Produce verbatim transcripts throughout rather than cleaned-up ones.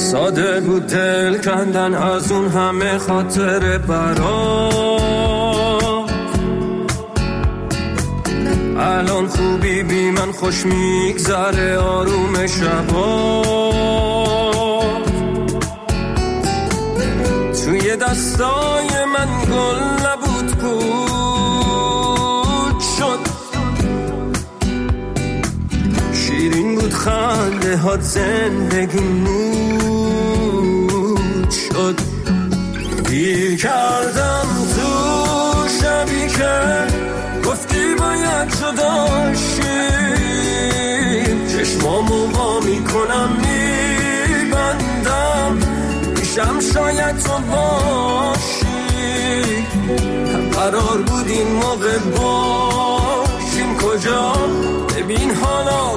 ساده بود دل کندن از اون همه خاطر برات. الان خوبی بی من خوش میگذره آروم شبات. توی دستای من گل نبود بود شد، شیرین بود خنده هات زندگی نود شد. گیر کردم تو شبی که گفتی باید جدا شیم، چشمامو وا میکنم میبندم میشم شاید تو باشی. قرار بود این موقع باشیم کجا، ببین حالا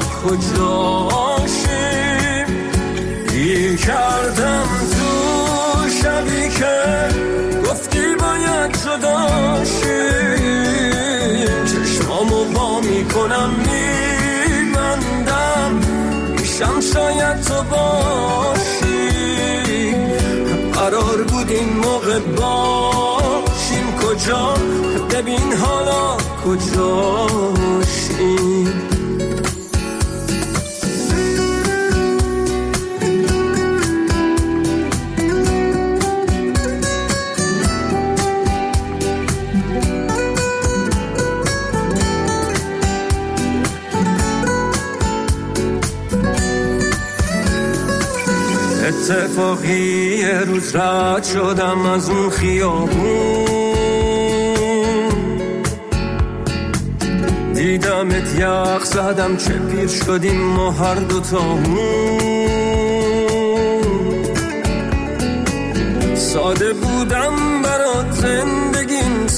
کجاشیم. گیر کردم تو شبی که گفتی باید جدا شیم، چشمامو وا میکنم میبندم میشم شاید تو باشی. قرار بود این موقع باشیم کجا، ببین حالا کجاشیم. اتفاقی یه روز رد شدم از اون خیابون، دیدمت یخ زدم چه پیر شدیم ما هر دوتامون. ساده بودم برات زندگیم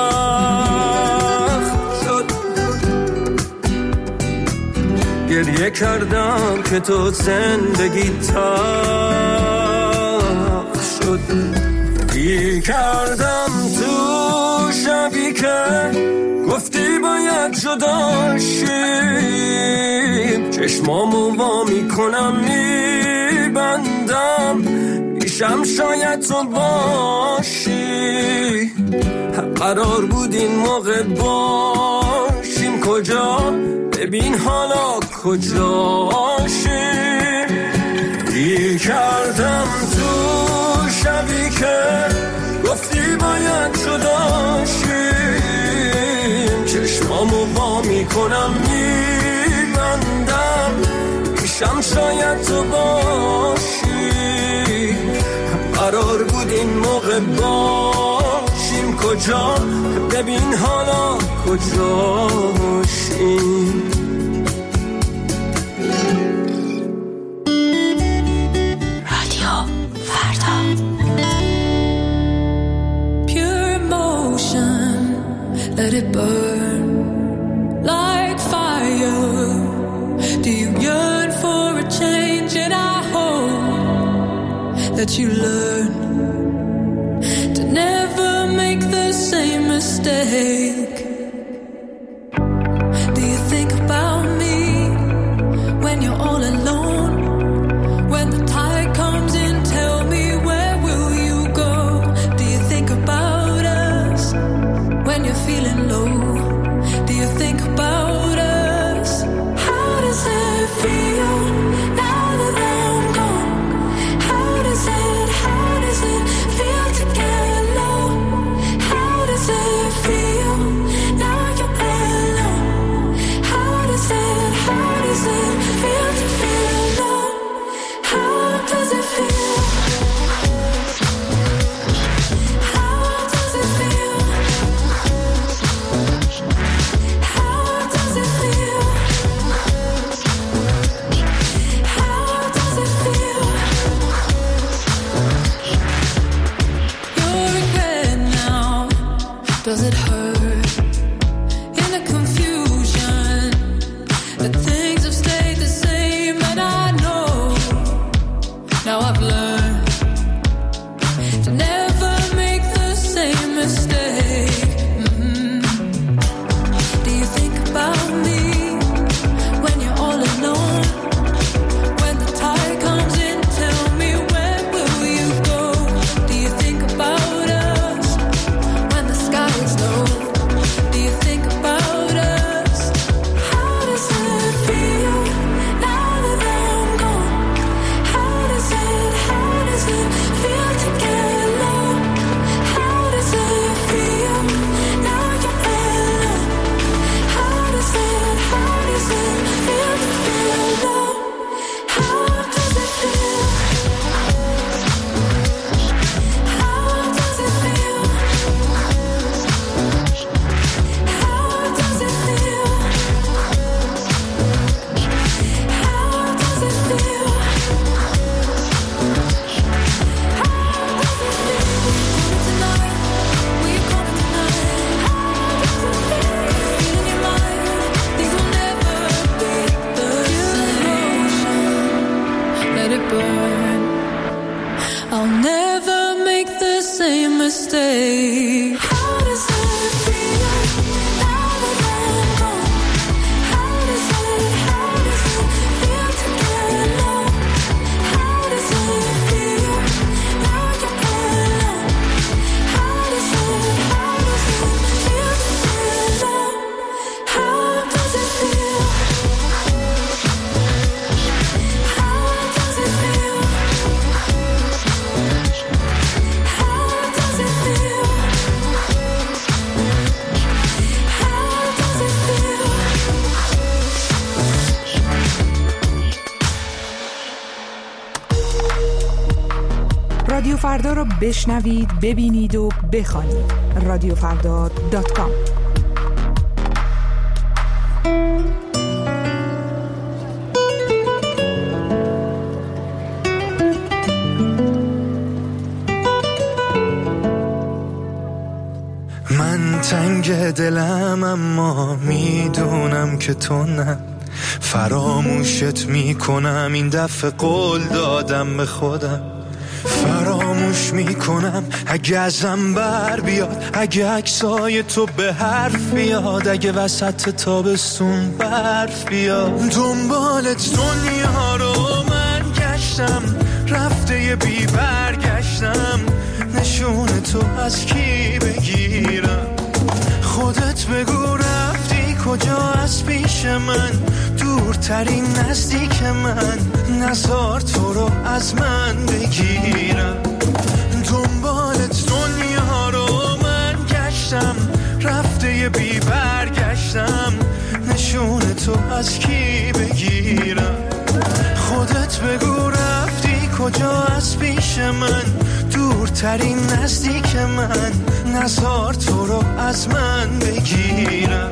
سخت شد، گریه کردم که تو زندگی تلخ شد. گیر کردم تو شبی که گفتی باید جدا شیم، چشمامو وا میکنم میبندم میشم شاید تو باشی. قرار بود این موقع باشیم کجا، ببین حالا کجاشیم. گیر کردم تو شبی که گفتی باید جدا شیم، چشمامو وا میکنم میبندم میشم شاید تو باشی. قرار بود این موقع باشیم کجا، ببین حالا کجاشیم. رادیو فردا. Pure emotion, let it burn like fire. Do you yearn for a change? And I hope that you learn to never make the same mistake. Do you think about me when you're all alone? When the tide comes in, tell me where will you go? Do you think about us when you're feeling low? Do you think about us? How does it feel now that I'm gone? How does it, how does it feel to get low? How does it feel now you're alone? How does it, how does it feel to feel low? How does it feel? How does it feel? How does it feel? How does it feel? You're in red now. Does it hurt? In the confusion, the things have stayed the same, and I know now I've learned to never make the same mistake. Mm-hmm. Do you think about me when you're all alone? When the tide comes in, tell me I'll never make the same mistake. How does it feel now that I'm gone? How does it, how does it feel to get alone? How does it feel now you're alone? How does it, how does it feel to get alone? How does it feel? How does it feel? How does it feel? How does it feel? رادیو فردا رو بشنوید، ببینید و بخوانید. رادیو فردا دات کام. من تنگ دلم اما میدونم که تو نه، فراموشت میکنم این دفعه قول دادم به خودم، فراموش میکنم اگه ازم بر بیاد، اگه عکسای تو به حرف بیاد، اگه وسط تابستون برف بیاد. دنبالت دنیا رو من گشتم، رفته یه بی برگشتم، نشون تو از کی بگیرم؟ خودت بگو رفتی کجا از پیش من، دورترین نزدیک من، نزار تو رو از من بگیرم. دنبالت دنیا رو من گشتم، رفته یه بی برگشتم، نشون تو از کی بگیرم؟ خودت بگو رفتی کجا از پیش من، دورترین نزدیک من، نزار تو رو از من بگیرم.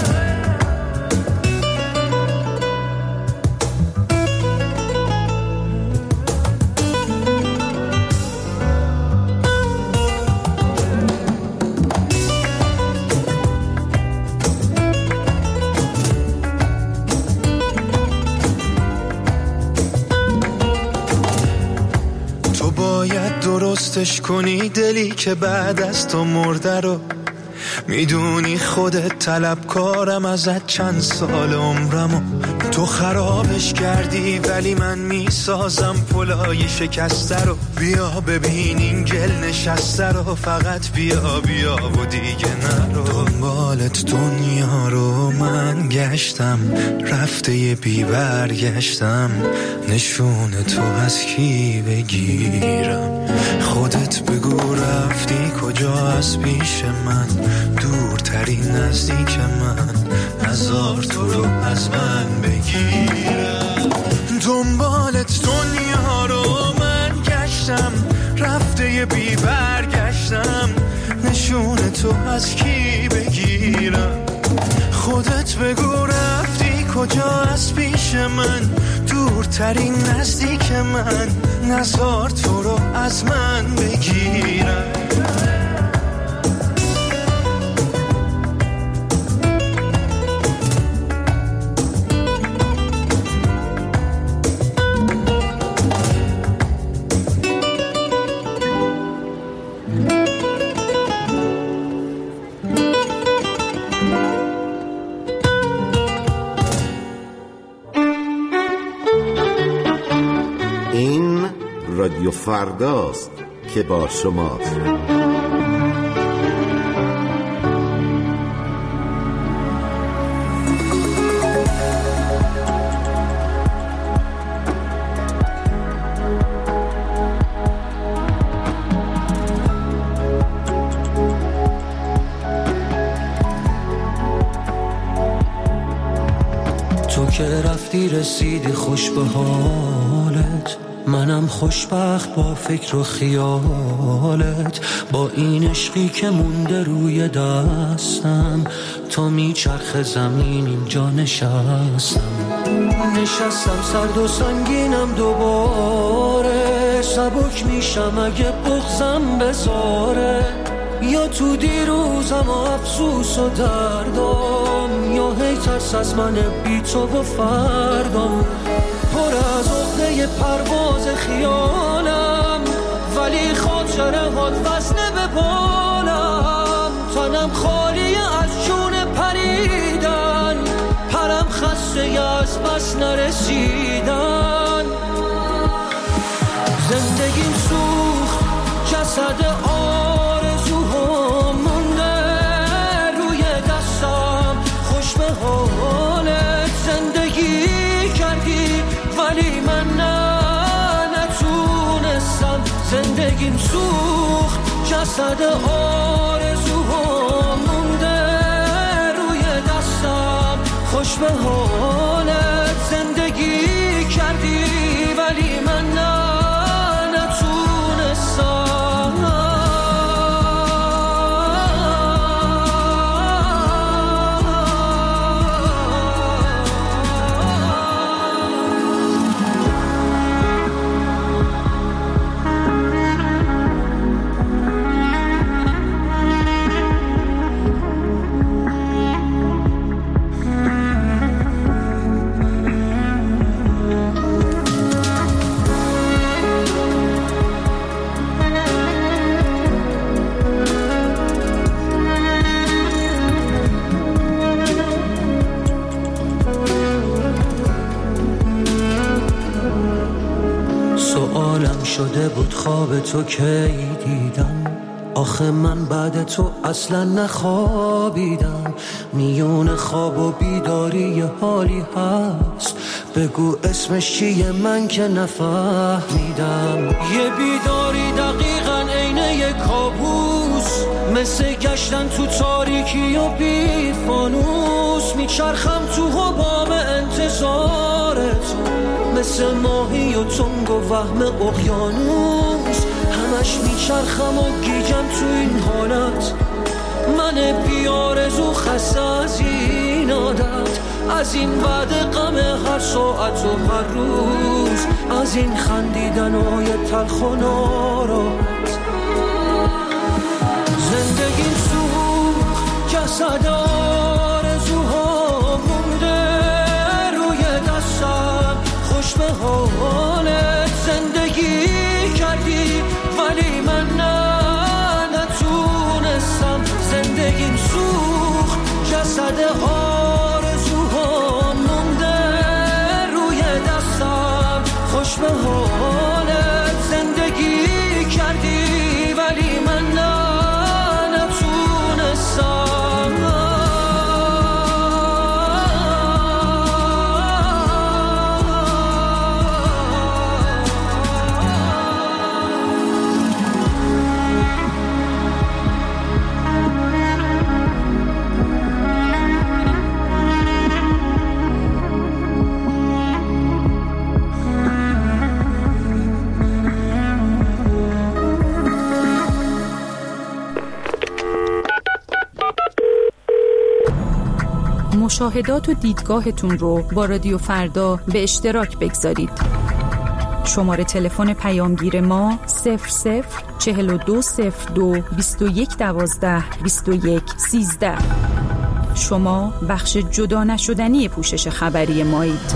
درستش کنی دلی که بعد از تو مرده رو، میدونی خودت طلبکارم ازت چند سال عمرمو، تو خرابش کردی ولی من میسازم پلای شکسته رو. بیا ببین این گل نشسته رو، فقط بیا بیا و دیگه نرو. دنبالت دنیا رو من گشتم، رفته یه بی برگشتم، نشون تو از کی بگیرم؟ خودت بگو رفتی کجا از پیش من، دورترین نزدیک من، نزار تو رو از من بگیرم. دنبالت دنیا رو من گشتم، رفته یه بی برگشتم، نشون تو از کی بگیرم؟ خودت بگو رفتی کجا از پیش من، دورترین نزدیک من، نزار تو رو از من بگیرم. رادیو فرداست که با شماست. تو که رفتی رسیدی خوش به حالت، منم خوشبخت با فکر و خیالت، با این عشقی که مونده روی دستم، تا میچرخ زمین اینجا نشستم. نشستم سرد و سنگینم دوباره، سبک میشم اگه بغضم بذاره، یا تو دیروزم و افسوس و دردم، یا هی ترس از من بی تو و فردام. پر از عقده پرواز خیالم، بالم، تنم خالی از جون پریدن، پرم خسته از بس نرسیدن. زندگیم سوخت جسد آرزوها مونده روی دستم، خوش به حالت زندگی کردی ولی من نه نتونستم. زندگیم سوخت جسد آرزوها مونده روی دستم، خوش به حالت زندگی کردی ولی من نه شده بود خواب تو کی دیدم، آخه من بعد تو اصلا نخوابیدم. میون خواب و بیداری حالی هست، بگو اسمش چیه من که نفهمیدم. یه بیداری دقیقاً عین یه کابوس، مثل گشتن تو تاریکی و بی فانوس. میچرخم تو حباب انتظارت، مثل ماهی و تنگ و وهم اقیانوس. همش میچرخم و گیجم تو این حالت، من بیارزو خسته از این عادت، از این وعده غم هر ساعت و هر روز، از این خندیدن های تلخ و ناراحت. زندگیم سوخت جسد آرزوها مونده روی دستم، خوش به حالت زندگی کردی ولی من نه نتونستم. زندگیم سوخت جسد آرزوها مونده روی دستم، خوش به حالت زندگی کردی ولی من نه نتونستم. مشاهدات و دیدگاهتون رو با رادیو فردا به اشتراک بگذارید. شماره تلفن پیامگیر ما صفر صفر چهل و دو صفر دو بیست و یک دوازده بیست و یک سیزده. شما بخش جدا نشدنی پوشش خبری مایید.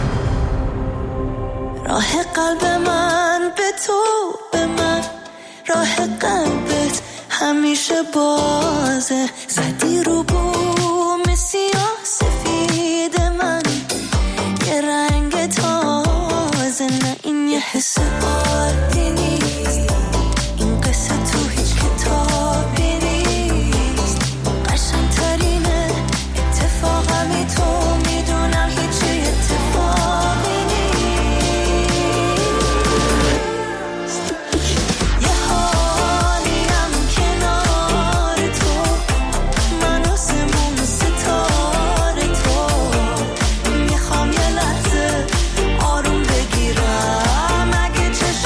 راه قلب من به تو، به من راه قلبت همیشه بازه. زدی رو بوم سیاه سفید من یه رنگ تازه، نه این یه حس عادی نیست، این قصه تو هیچ کتابی نیست. قشنگ‌ترینه اتفاقمی تو میدونم هیچ اتفاقی نیست. یه حالیم کنار تو، من آسمون ستاره تو، میخوام یه لحظه آروم بگیرم. اگه چشم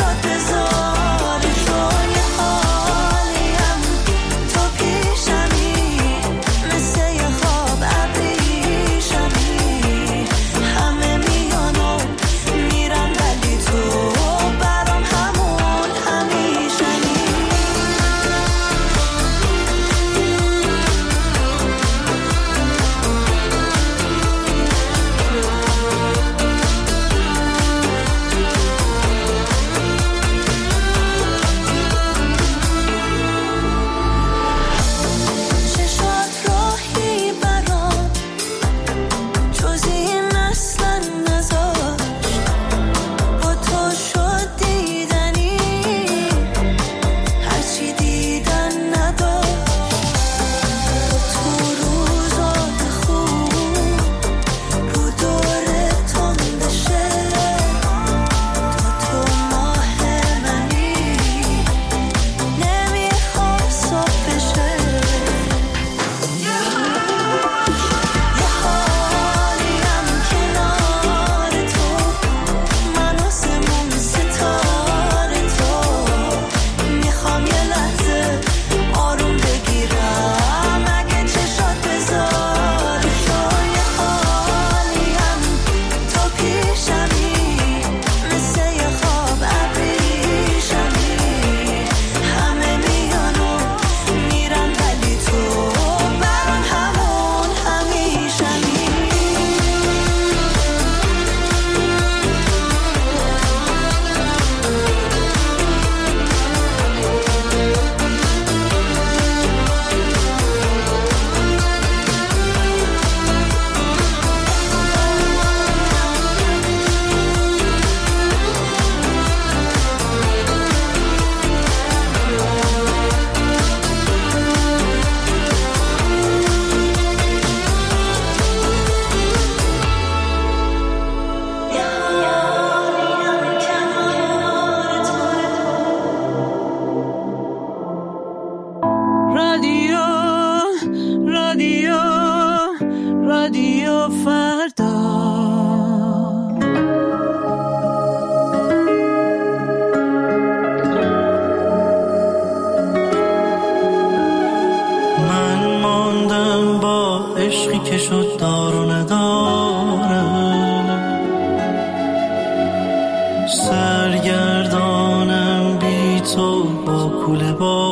تو با کوله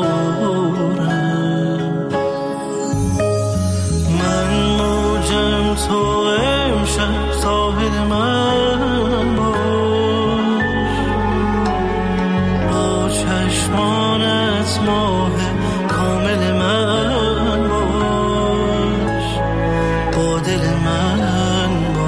بارم. من موجم تو امشب ساحل من باش، با چشمانت ماه کامل من باش، با دل من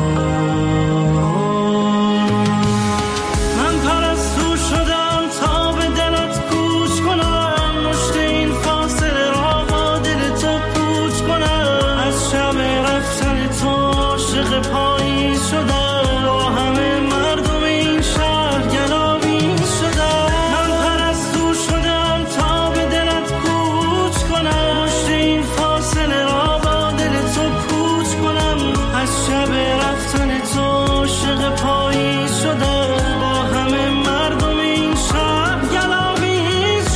باش. من پرستو شدم تا به دلت گوش کنم، مشت این فاصله را با دل تو پوچ کنم. از شب رفتن تو عاشق پاییز شدم، با همه مردم این شهر گلاویز شدم. من پرستو شدم تا به دلت گوش کنم، مشت این فاصله را با دل تو پوچ کنم. از شب رفتن تو عاشق پاییز شدم، با همه مردم این شهر گلاویز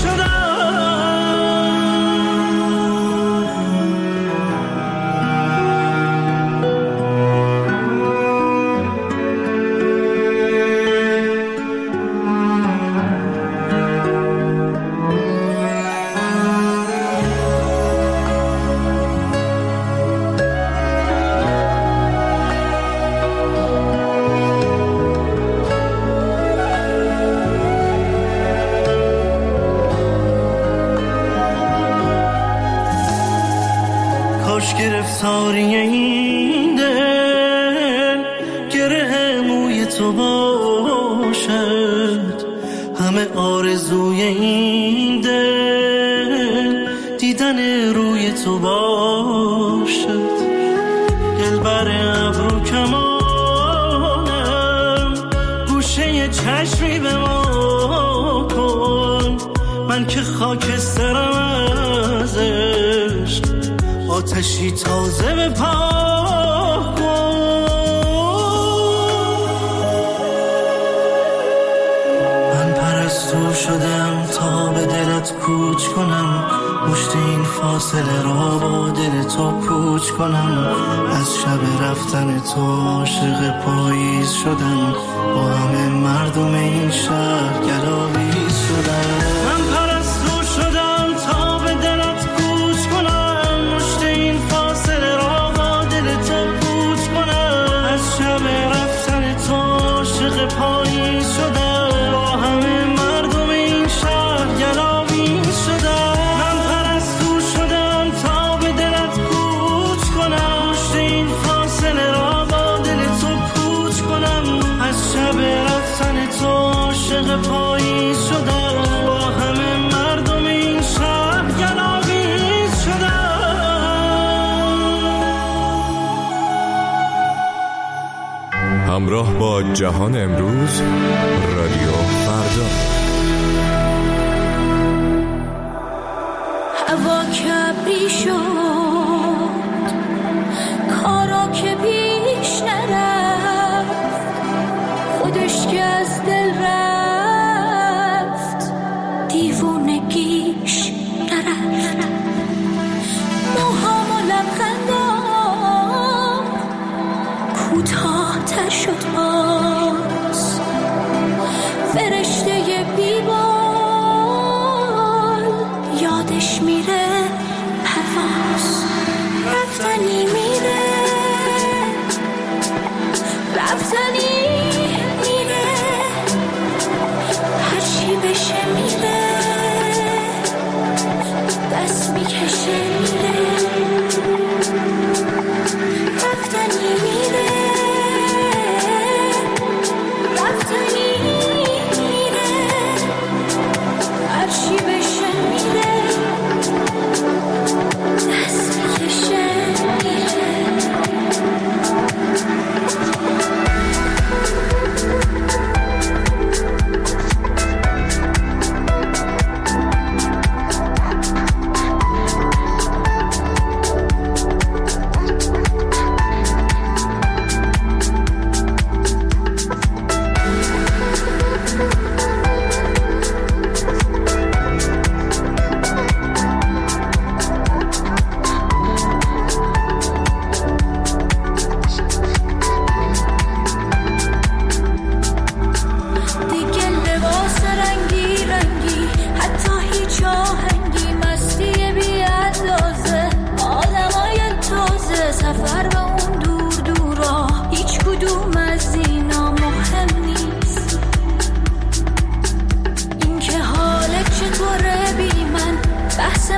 کاش گرفتاری این دل گره موی تو باشد، همه آرزوی این دل دیدن روی تو باشد. دلبر ابرو کمانم گوشه چشمی به ما کن، من که خاکسترم از عشق، آتشی تازه به پا کن. من پرستو شدم تا به دلت کوچ کنم، مشت این فاصله را با دل تو پوچ کنم. از شب رفتن تو عاشق پاییز شدم، با همه مردم این شهر گلاویز شدم. من پرستو شدم تا به دلت کوچ کنم، مشت این فاصله را با دل تو پوچ کنم. از شب رفتن تو عاشق پاییز شدم، با همه مردم این شهر گلاویز شدم. من پرستو شدم تا به دلت کوچ کنم، مشت این فاصله را با دل تو پوچ کنم. از شب رفتن تو عاشق پاییز شدم، با همه مردم این شهر گلاویز شدم. همراه با جهان امروز، رادیو فردا. هوا کبری شد، کارا که پیش نرفت، خودش که از دل رفت، دیوونگیش نرفت. موهام و لبخندام کوتاه تر شد باز، فرشته بیبال یادش میره پرواز. رفتنی میره، رفتنی میره، هرچی بشه میره،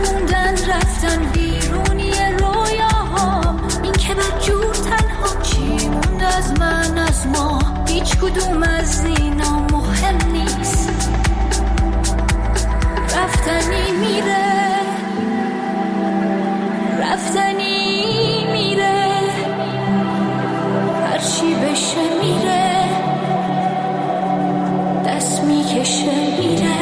نموندن رفتن بیرونی رویاها، این که بدجور تنها چی موند از من از ما، هیچ کدوم از اینا مهم نیست. رفتنی میره رفتنی میره، هرچی بشه میره، دست میکشه میره.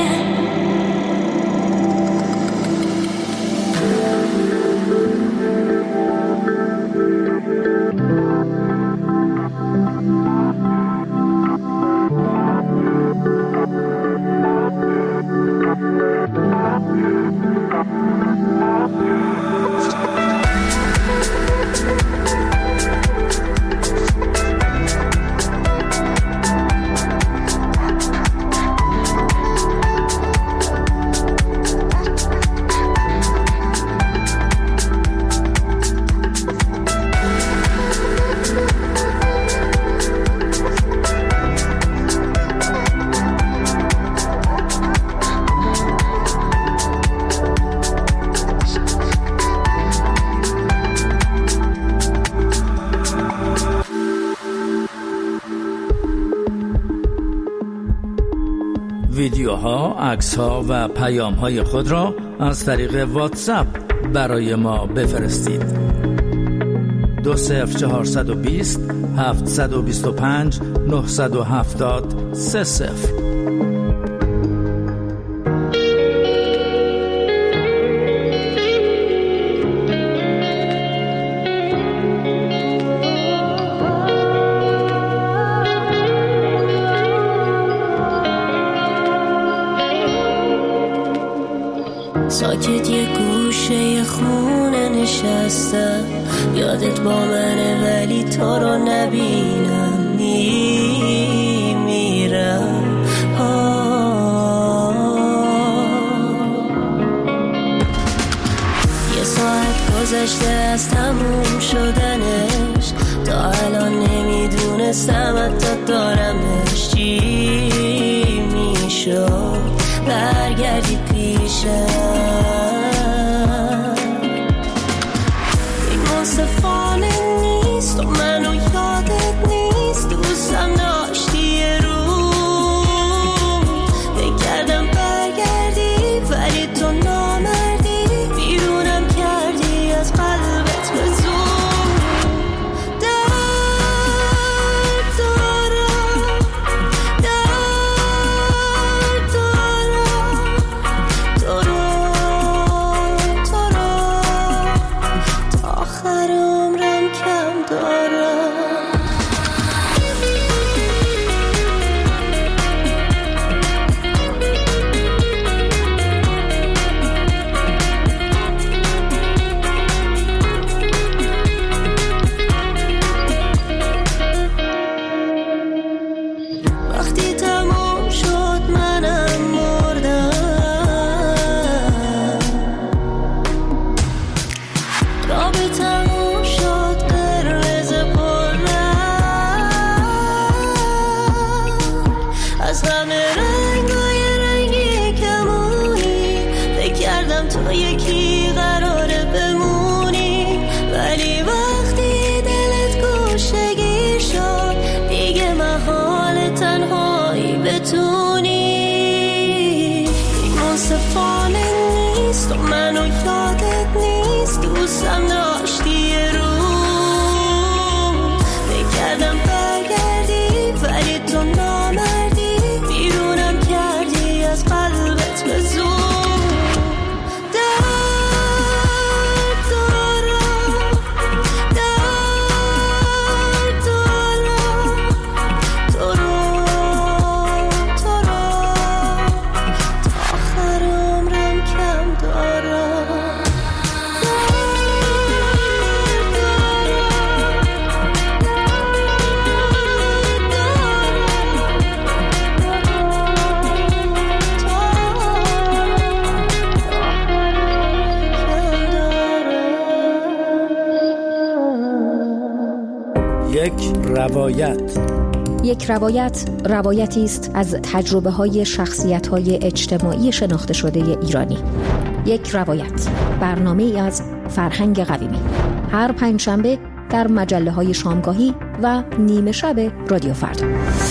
ویدیوها، عکس‌ها و پیام‌های خود را از طریق واتساپ برای ما بفرستید. دو صفر چهارصد و بیست هفتصد و بیست و پنج نهصد و هفتاد سه صفر. ساکت یه گوشه خونه نشستم، یادت با منه ولی تو رو نبینم، میمیرم. یه ساعت گذشته از تموم شدنش، تا الان نمیدونستم حتی دارمش. چی میشد برگردی پیشم؟ این منصفانه نیست و منو یادت نیست، دوستم داشتی یه رو بگردم برگردی ولی تو نامردی، بیرونم کردی از قلبت به زور. روایت. یک روایت روایتی است از تجربه‌های شخصیت‌های اجتماعی شناخته شده ایرانی. یک روایت، برنامه ای از فرهنگ قویمی، هر پنج شنبه در مجله های شامگاهی و نیمه شب رادیو فردا.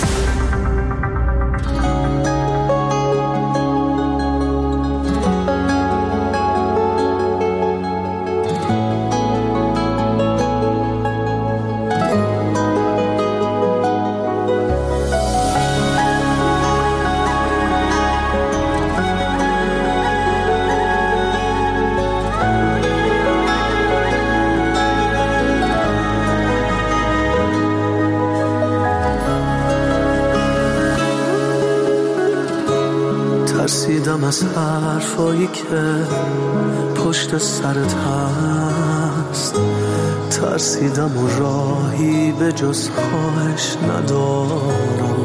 ترسیدم از حرفایی که پشت سرت هست، ترسیدم و راهی به جز خواهش ندارم.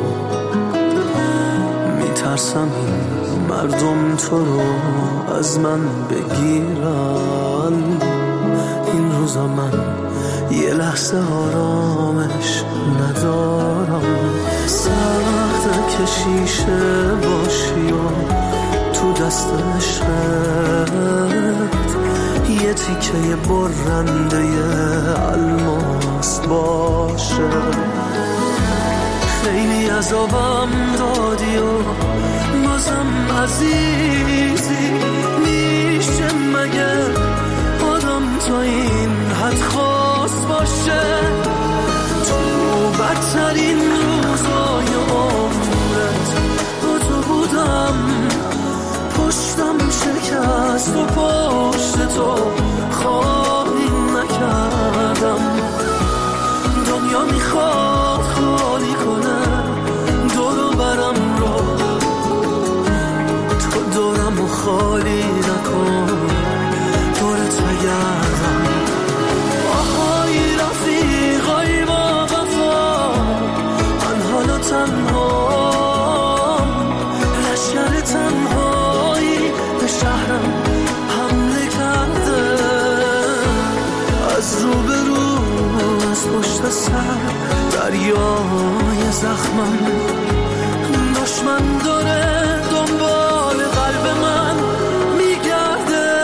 میترسم این مردم تو رو از من بگیرن. این روزا من یه لحظه آرامش ندارم. سخت کشیشه باشی و تو دست عشقت یه تیکه برنده الماس باشه. خیلی عذابم دادی و بازم عزیزی، میشه مگه آدم تا این حد خاص باشه؟ تو بدترین روزای عمرت با تو بودم، پشتم شکست و پشت تو خواهی نکردم. دنیا میخواد خالی کنه دور و برم رو، تو دورم و خالی نکن، دورت بگردم. آهای رفیقای با وفا، من حالا تنهام، لشکر تنهایی به شهرم حمله کرده. از رو به رو از پشت سر دریای زخمم، دشمن داره دنبال قلب من میگرده.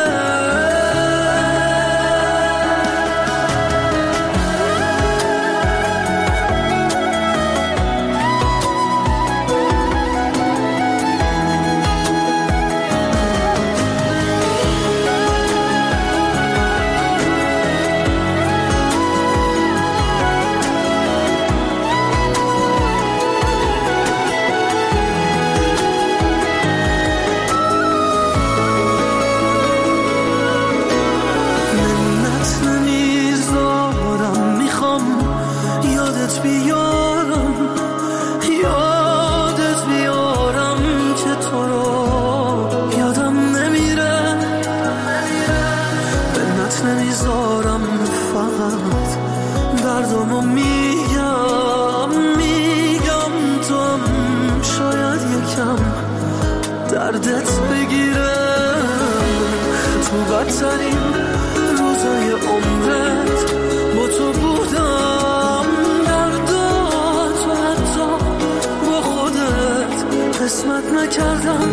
دردت بگیره تو بدترین روزای عمرت با تو بودم. درداتو حتی با خودت قسمت نکردم.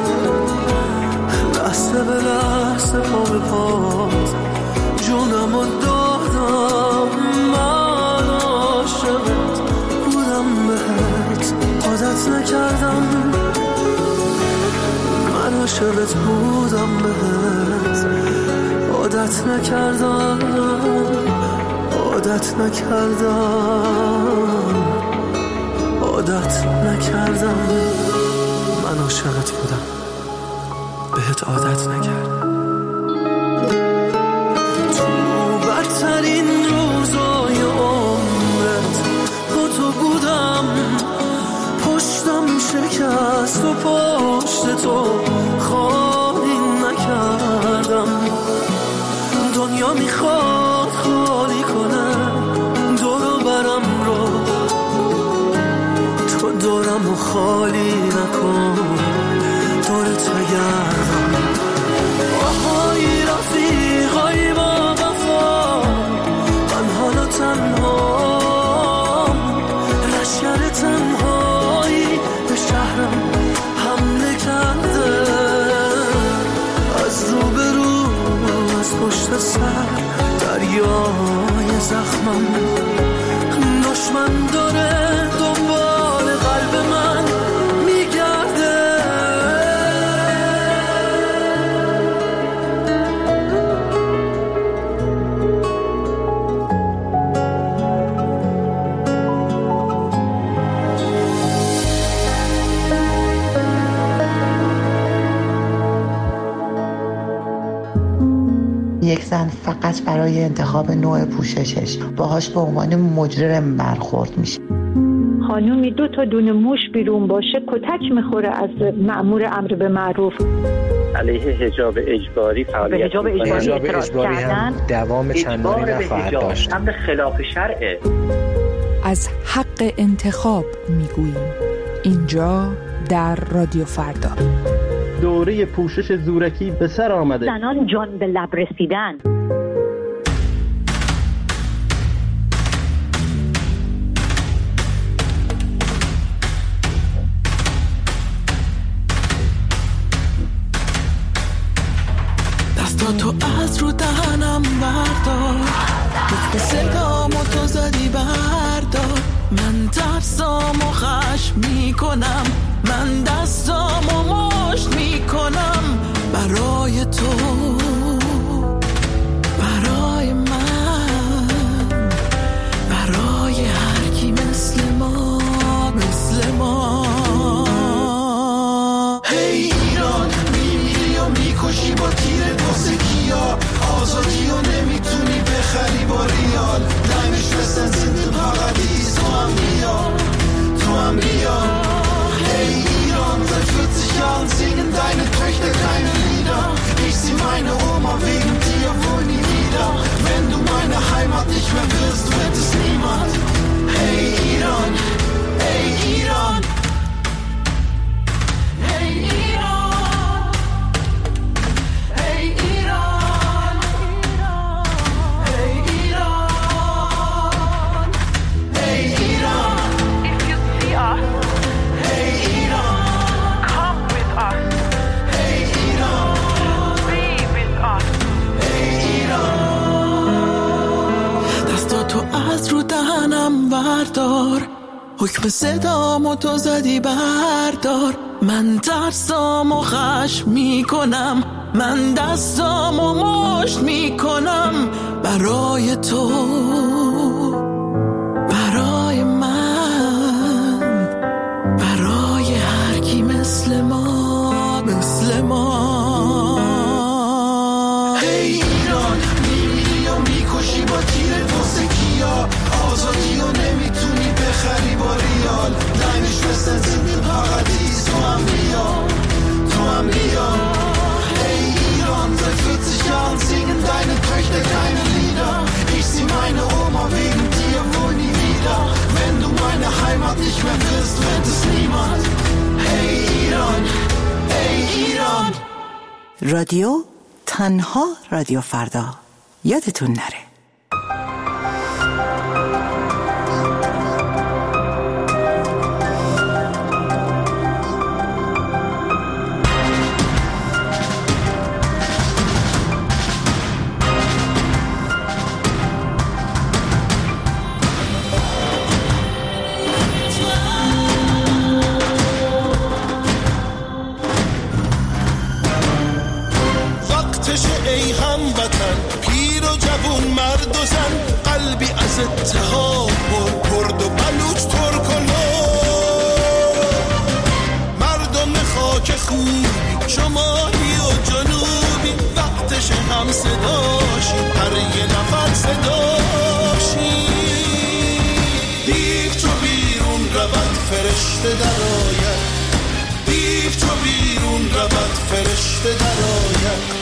لحظه به لحظه پا به پات جونمو دادم. من عاشقت بودم بهت عادت نکردم. من عاشقت بودم بهت عادت نکردم. عادت نکردم عادت نکردم. من عاشقت بودم بهت عادت نکردم. تو بدترین روزای عمرت با تو بودم، پشتم شکست و پشت تو خالی نکردم. دنیا میخواد خالی کنه دور و برم رو، تو دورم و خالی نکن، دورت بگردم. آهای رفیقای با وفا، من حالا تنهام، لشکر تنهایی به شهرم حمله کرده. از رو سر دریای زخمم، دشمن داره دنبال قلب من میگرده. یک زن فقط برای انتخاب نوع پوششش باهاش به عنوان مجرم برخورد میشه. خانومی دو تا دونه موش بیرون باشه کتک میخوره از مأمور امر به معروف. علیه حجاب اجباری فعالیت حجاب اجباری, حجاب اجباری هم دوام چندانی نخواهد داشت. امر خلاف شرعه. از حق انتخاب میگوییم اینجا در رادیو فردا. دوره پوشش زورکی به سر آمده. زنان جان به لب رسیدن. دستاتو از رو دهنم بردار، به صدامو تو زدی بردار. من ترسامو خشم میکنم، من دستامو مشت میکنم برای تو، برای من، برای هر کی مثل ما، مثل ما. هی ایران میمیری و میکشی با تیر واسه کیا، آزادی و نمیتونی بخری با ریال. Deine Schwestern sind im Paradies, تو هم بیا، تو هم بیا. Hey Iran, seit vierzig Jahren singen deine Töchter keine Lieder. Ich sieh meine Oma wegen dir wohl nie wieder. Wenn du meine Heimat nicht mehr wirst, wird es niemand. Hey Iran, hey Iran. Hey Iran, hey Iran. Hey Iran, hey Iran. If you see us, hey Iran, come with us. Hey Iran, be with us. Hey Iran. دستاتو از رو دهنم بردار، حکم صدامو تو زدی بردار. من ترسامو خشم میکنم، من دستامو مشت میکنم برای تو، برای من، برای هر کی مثل ما، مثل ما. هی ایران میمیری و میکشی با تیر واسه کیا، آزادی و نمیتونی بخری با ریال. Deine Schwestern sind im Paradies, تو هم بیا، تو هم بیا. Hey Iran, seit vierzig Jahren singen deine Töchter keine Lieder. Ich sieh meine Oma wegen dir wohl nie wieder. Wenn du meine Heimat nicht mehr wirst, wird es niemand. Hey Iran, hey Iran. رادیو تنها رادیو فردا، یادتون نره. ای هموطن، پیر و جوون، مرد و زن، قلبی از اتحاد پر، کرد و بلوچ، ترک و لور. مردم خاک خوبی، شمالی و جنوبی، وقتش هم صداشی، هر یه نفر صداشی. دیو چو بیرون رود فرشته در آید، دیو چو بیرون رود فرشته در آید.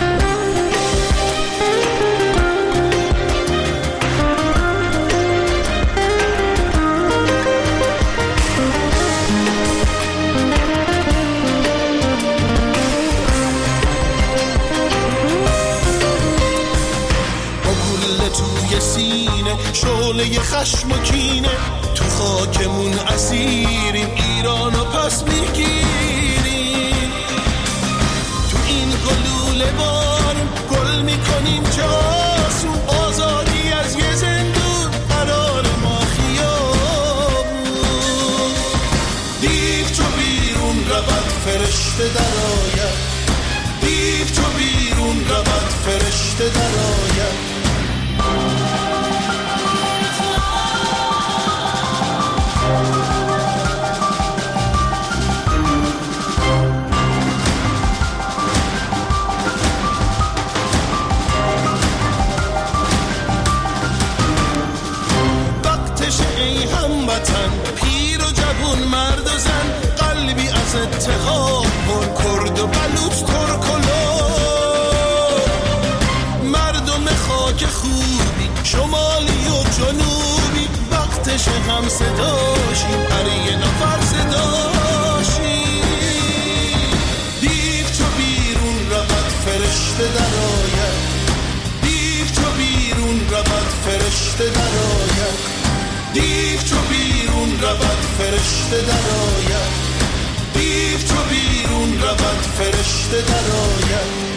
توی سینه شعله خشم و کینه، تو خاکمون اسیریم، ایرانو پس میگیریم. تو این گلوله باریم، گل میکنیم جا و بلوط ترکلو، مردم خاک خوبی شمالی و جنوبی، وقتش هم صداشیم هر یه نفر صداشیم. دیو چو بیرون رود فرشته در آید، دیو چو بیرون رود فرشته در آید، دیو چو بیرون رود فرشته در آید، دیو چو بیرون رود فرشته در آید.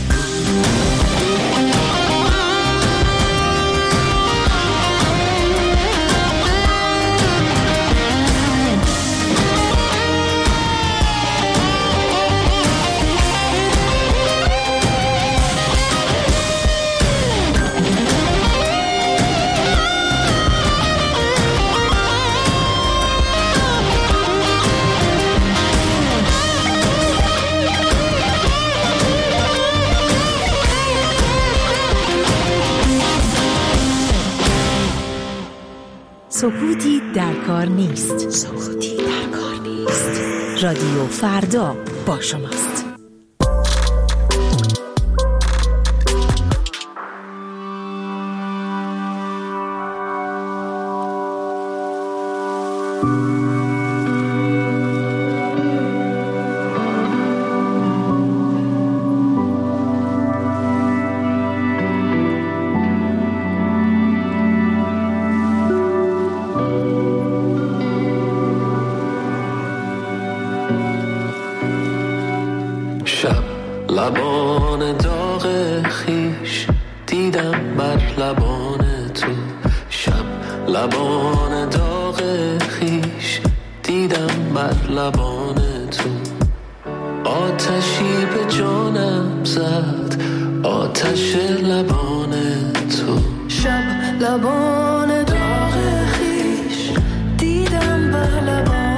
سکوتی در کار نیست. سکوتی در کار نیست. رادیو فردا با شماست. لبان داغ خیش دیدم بر لبان تو، شب لبان داغ خیش دیدم بر لبان تو. آتشی به جانم زد آتش لبان تو، شب لبان داغ خیش دیدم بر لبان